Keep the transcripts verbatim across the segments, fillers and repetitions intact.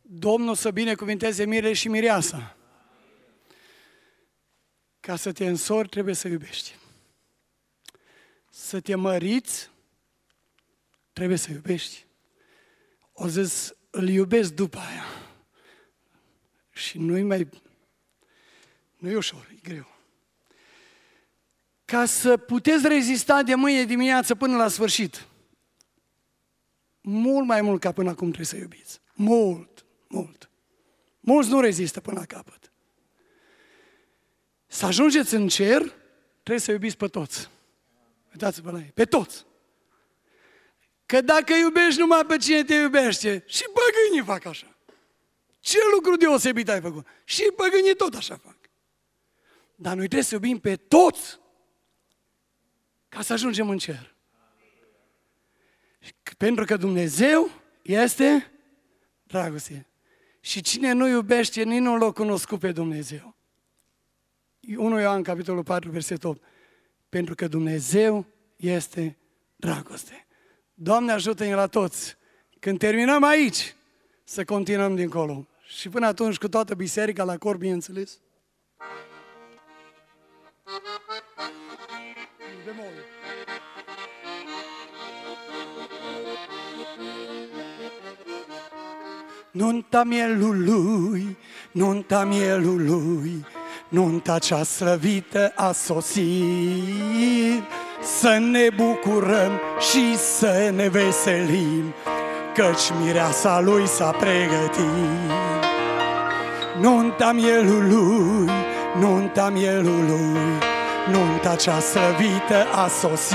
Domnul să binecuvinteze mirele și mireasa. Ca să te însori, trebuie să iubești. Să te măriți, trebuie să iubești. O zis, îl iubesc după aia. Și nu-i mai... Nu e ușor, e greu. Ca să puteți rezista de mâine dimineață până la sfârșit, mult mai mult ca până acum trebuie să iubiți. Mult, mult. Mulți nu rezistă până la capăt. Să ajungeți în cer, trebuie să iubiți pe toți. Uitați-vă la ei, pe toți. Că dacă iubești numai pe cine te iubește, și păgânii fac așa. Ce lucru deosebit ai făcut? Și păgânii tot așa fac. Dar noi trebuie să iubim pe toți ca să ajungem în cer. Pentru că Dumnezeu este dragoste. Și cine nu iubește, nici nu l-a cunoscut pe Dumnezeu. unu Ioan, capitolul patru, versetul opt. Pentru că Dumnezeu este dragoste. Doamne, ajută-ne la toți. Când terminăm aici, să continuăm dincolo. Și până atunci, cu toată biserica la cor, bineînțeles. Nunta mielului, nunta mielului, nunta cea slăvită a sosit. Să ne bucurăm și să ne veselim, căci mireasa lui s-a pregătit. Nunta mielului, nunta mielului, nunta cea slăvită a sosit.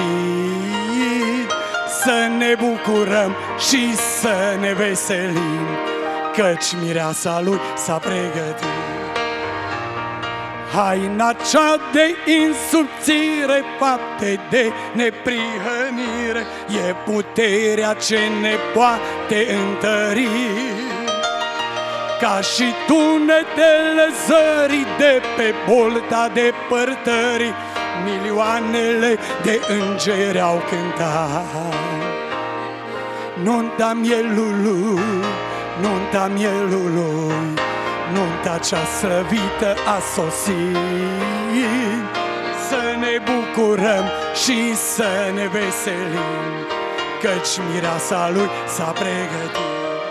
Să ne bucurăm și să ne veselim, căci mireasa lui s-a pregătit. Haina cea de insubțire, fapte de neprihănire, e puterea ce ne poate întări. Ca și tunetele zării de pe bolta depărtării, milioanele de îngeri au cântat. Nunta mielului, nunta mielului, nunta cea slăvită a sosit. Să ne bucurăm și să ne veselim, căci mireasa lui s-a pregătit.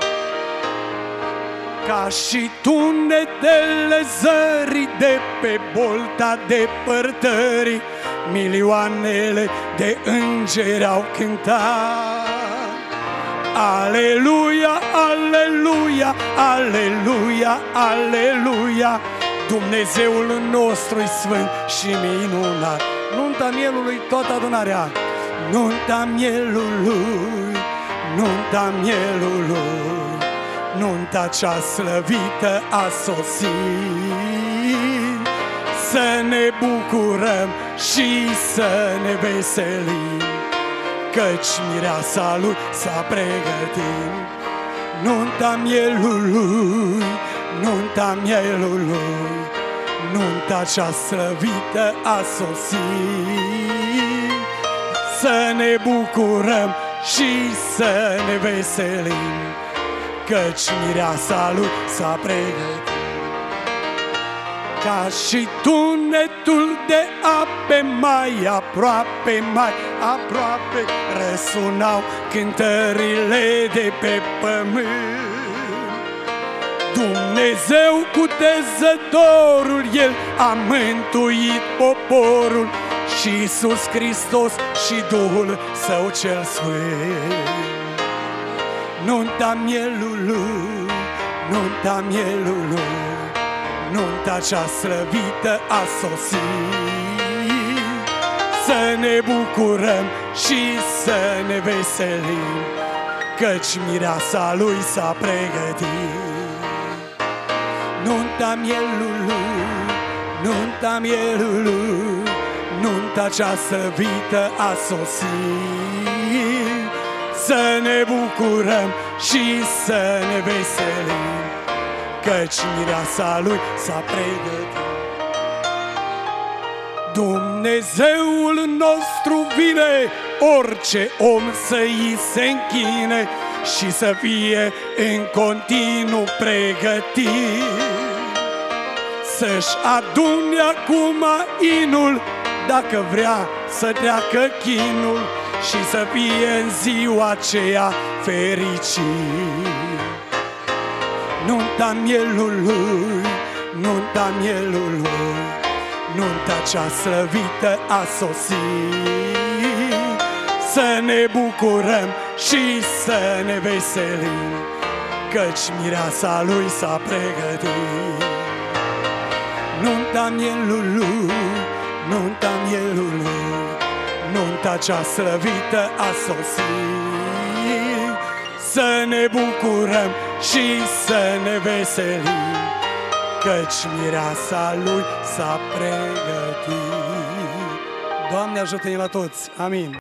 Ca și tunetele zării de pe bolta depărtării, milioanele de îngeri au cântat. Aleluia, aleluia, aleluia, aleluia, Dumnezeul nostru-i sfânt și minunat. Nunta mielului, toată adunarea. Nunta mielului, nunta mielului, nunta cea slăvită a sosit. Să ne bucurăm și să ne veselim, căci mireasa lui s-a pregătit. Nunta mielului, nunta mielului, nunta cea slăvită a sosit. Să ne bucurăm și să ne veselim, căci mireasa lui s-a pregătit. Ca și tunetul de ape mai aproape, mai aproape, răsunau cântările de pe pământ. Dumnezeu cutezătorul, El a mântuit poporul, și Iisus Hristos și Duhul Său cel Sfânt. Nunta mielului, nunta mielului, nunta cea slăvită a sosit. Să ne bucurăm și să ne veselim, căci mireasa lui s-a pregătit. Nunta mielului, nunta mielului, nunta cea slăvită a sosit. Să ne bucurăm și să ne veselim, căci mireasa lui s-a pregătit. Dumnezeul nostru vine, orice om să-i se închine, și să fie în continuu pregătit. Să-și adune acum inul, dacă vrea să treacă chinul, și să fie în ziua aceea fericit. Nunta mielului, nunta mielului, nunta cea slăvită a sosit. Să ne bucurăm și să ne veselim, căci mireasa lui s-a pregătit. Nunta mielului, nunta mielului, nunta cea slăvită a sosit. Să ne bucurăm și să ne veselim, căci mireasa lui s-a pregătit. Doamne ajută-ne la toți! Amin!